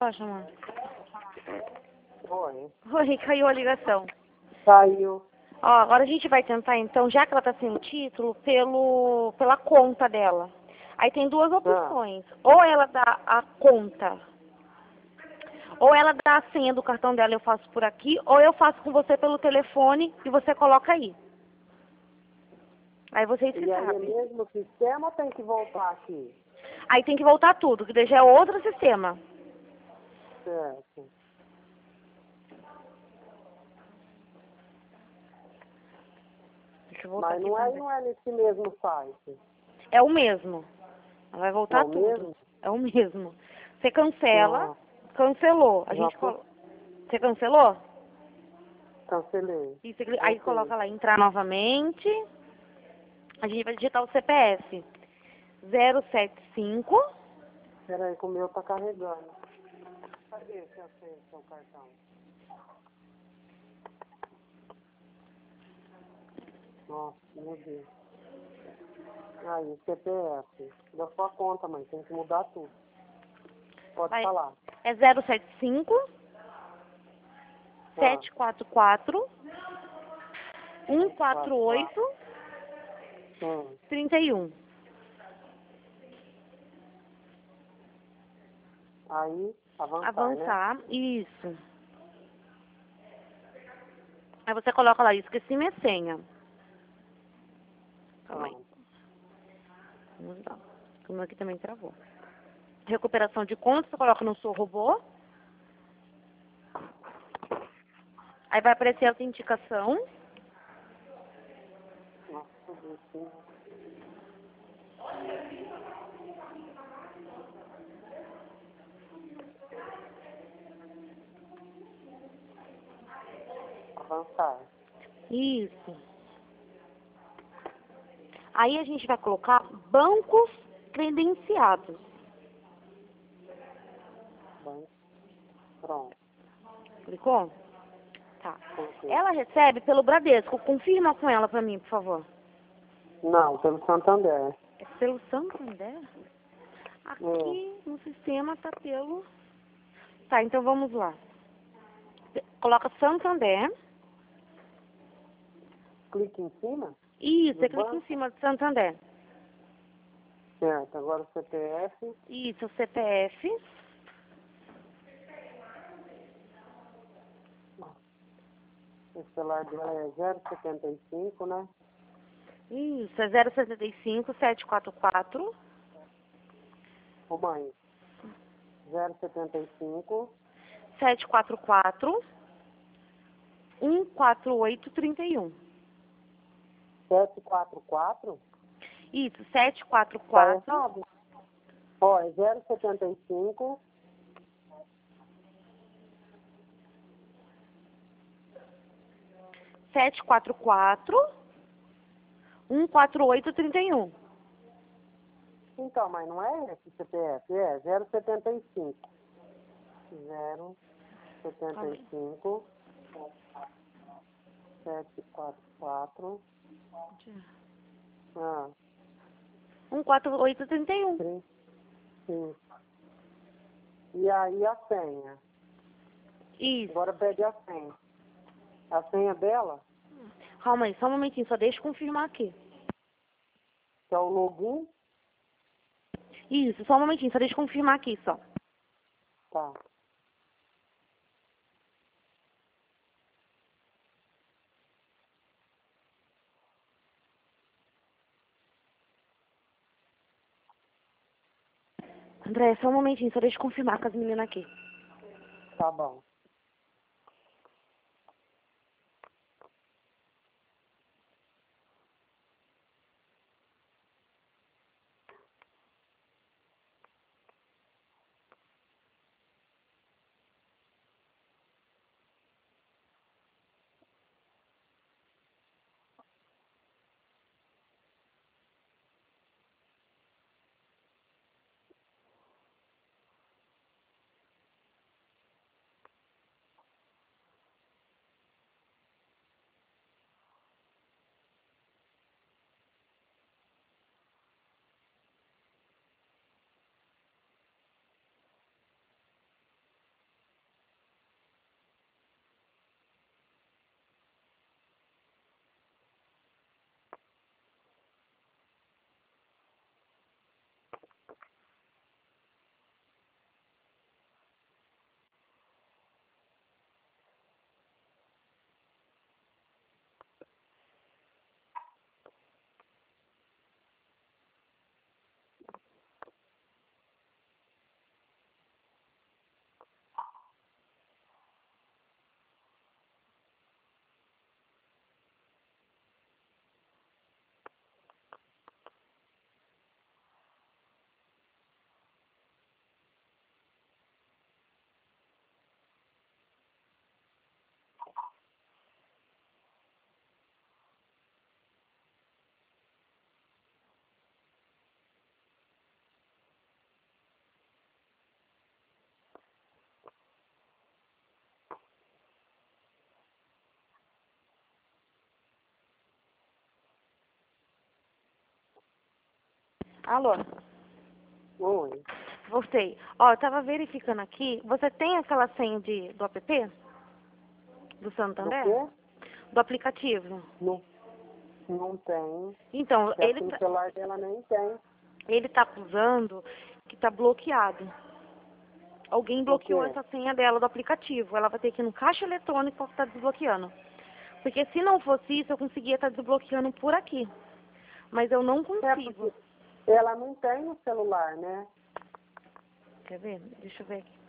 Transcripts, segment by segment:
Poxa, mano. Oi. Oi, caiu a ligação. Saiu. Ó, agora a gente vai tentar, então, já que ela tá sem o título, pela conta dela. Aí tem duas opções. Ou ela dá a conta, ou ela dá a senha do cartão dela, eu faço por aqui, ou eu faço com você pelo telefone e você coloca aí. Aí vocês que E aí é sabem. mesmo o sistema ou tem que voltar aqui? Aí tem que voltar tudo, que daí já é outro sistema. Certo. Deixa eu voltar Mas aqui não também. é nesse mesmo site. É o mesmo. Ela vai voltar É o tudo. mesmo? É o mesmo. Você cancela, Ah, cancelou. A já gente Você cancelou? cancelei. E aí Ok. coloca lá, entrar novamente. A gente vai digitar o CPF. 075. Peraí que o meu tá carregando. Cadê seu cartão? Nossa, meu Deus. Aí, CPF. Da sua conta, mãe. Tem que mudar tudo. Pode Vai. falar. É 075 Ah, 744 quatro, quatro. 148 31. Aí, avançar, né? Avançar. Isso. Aí você coloca lá, esqueci minha senha. Calma aí. Pronto. Vamos lá. O meu aqui também travou. Recuperação de conta, você coloca no seu robô. Aí vai aparecer a autenticação. Nossa, Deus. Avançar. Isso. Aí a gente vai colocar bancos credenciados. Bem, pronto. Clicou? Tá. Ok. Ela recebe pelo Bradesco. Confirma com ela pra mim, por favor. Não, pelo Santander. É pelo Santander? Aqui no sistema tá pelo... Tá, então vamos lá. Coloca Santander. Clique em cima Isso, do você clica em banco. cima de Santander. Certo, agora o CPF. Isso, o CPF. O celular dela é 075, né? Isso, é 075 744 Ô mãe, 075 744 14831. 744. Isso, Tá 744 errado. Ó, é 075 744 14831. Então, mas não é esse CPF, é 075. Calma aí. 075 744. Ah, 14831. sim. E aí a senha. Isso. Agora pede a senha. A senha dela, Calma aí, só um momentinho, só deixa eu confirmar aqui. que é o login. Isso, só um momentinho, só deixa eu confirmar aqui só. Tá. André, só um momentinho, só deixa eu confirmar com as meninas aqui. Tá bom. Alô? Oi. Voltei. Ó, eu tava verificando aqui. Você tem aquela senha do app? Do Santander? Do quê? Do aplicativo? Não tem. Então, E assim, o celular dela nem tem. ele tá acusando que tá bloqueado. Alguém Por bloqueou quê? essa senha dela do aplicativo. Ela vai ter que ir no caixa eletrônico para estar desbloqueando. Porque se não fosse isso, eu conseguia estar desbloqueando por aqui. Mas eu não É consigo. porque ela não tem no celular, né? Quer ver? Deixa eu ver aqui.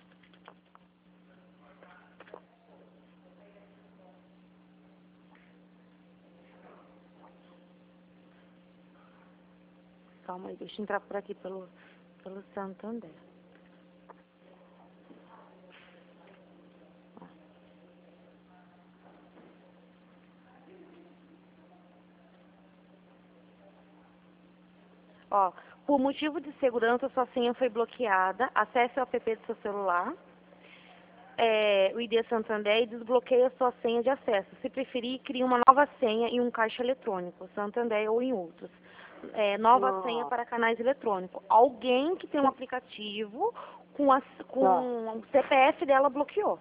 Calma aí, deixa eu entrar por aqui pelo Santander. Ó, por motivo de segurança, sua senha foi bloqueada. Acesse o app do seu celular, o ID Santander, e desbloqueie a sua senha de acesso. Se preferir, crie uma nova senha em um caixa eletrônico, Santander ou em outros. Nova senha para canais eletrônicos. Alguém que tem um aplicativo com o CPF dela bloqueou.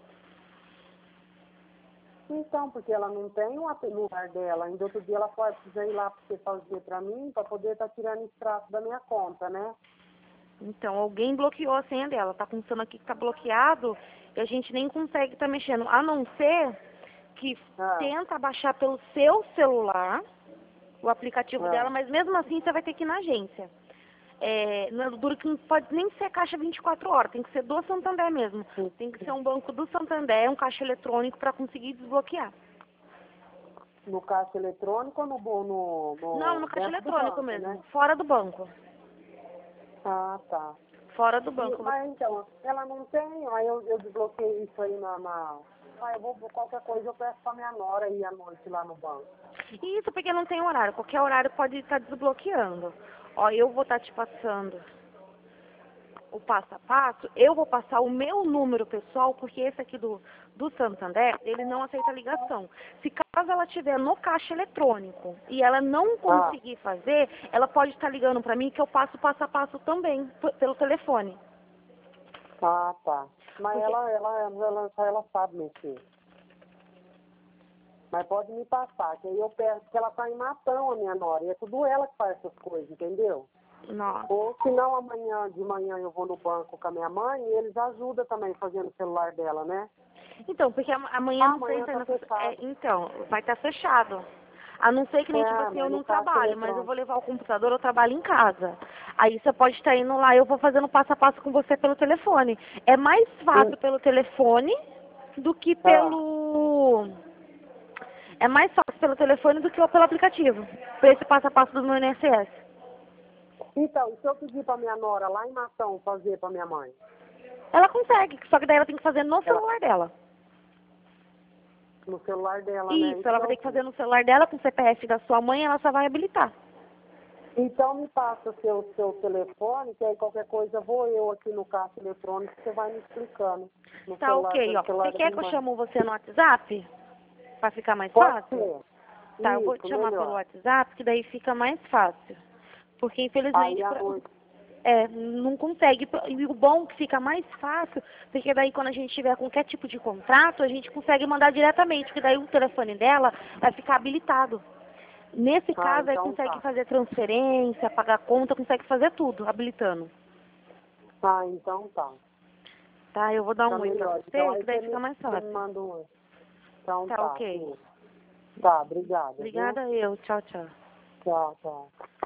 Então, porque ela não tem um no lugar dela. Ainda outro dia ela precisa ir lá para você fazer para mim, para poder estar tirando extrato da minha conta, né? Então, alguém bloqueou a senha dela. Tá constando aqui que tá bloqueado e a gente nem consegue estar mexendo. A não ser que tenta baixar pelo seu celular o aplicativo dela, mas mesmo assim você vai ter que ir na agência. Não pode nem ser caixa 24 horas, tem que ser do Santander mesmo. Tem que ser um banco do Santander, um caixa eletrônico para conseguir desbloquear. No caixa eletrônico ou Não, no caixa eletrônico banco, mesmo, né? fora do banco. Ah, tá. Fora do banco. Mas então, ela não tem, aí eu desbloqueei isso aí eu vou, qualquer coisa eu peço pra minha nora ir à noite lá no banco. Isso porque não tem horário, qualquer horário pode estar desbloqueando. Ó, eu vou estar te passando o passo a passo, eu vou passar o meu número pessoal, porque esse aqui do Santander, ele não aceita ligação. Se caso ela estiver no caixa eletrônico e ela não conseguir fazer, ela pode estar ligando para mim que eu passo o passo a passo também, pelo telefone. Ah, tá. Mas ela sabe mexer. Mas pode me passar, que aí eu peço, porque ela tá em Matão, a minha nora, e é tudo ela que faz essas coisas, entendeu? Nossa. Ou se não, amanhã de manhã eu vou no banco com a minha mãe e eles ajudam também fazendo o celular dela, né? Então, porque amanhã não tem... Tá fechado. Então, vai estar fechado. A não ser que nem, tipo assim, eu não trabalho, mas eu vou levar o computador, eu trabalho em casa. Aí você pode estar indo lá e eu vou fazendo passo a passo com você pelo telefone. É mais fácil pelo telefone do que pelo... É mais fácil pelo telefone do que pelo aplicativo. Para esse passo a passo do meu INSS. Então, e se eu pedir pra minha nora lá em Matão fazer pra minha mãe? Ela consegue, só que daí ela tem que fazer no celular dela. No celular dela, né? Isso, ela vai ter que fazer no celular dela, com o CPF da sua mãe, ela só vai habilitar. Então me passa o seu telefone, que aí qualquer coisa vou eu aqui no caixa eletrônico, você vai me explicando. Tá ok, ó. Você quer que eu chamo você no WhatsApp? Pra ficar mais fácil? Ser. Tá, Isso, eu vou te chamar melhor. pelo WhatsApp, que daí fica mais fácil. Porque infelizmente... não consegue. E o bom que fica mais fácil, porque daí quando a gente tiver qualquer tipo de contrato, a gente consegue mandar diretamente, porque daí o telefone dela vai ficar habilitado. Nesse caso, aí consegue fazer transferência, pagar conta, consegue fazer tudo, habilitando. Ah, então tá. Tá, eu vou dar um oi pra você, então, que daí fica mais fácil. Me manda um oi. Então tá ok. Tá, obrigada. Obrigada eu. Tchau, tchau. Tchau, tchau.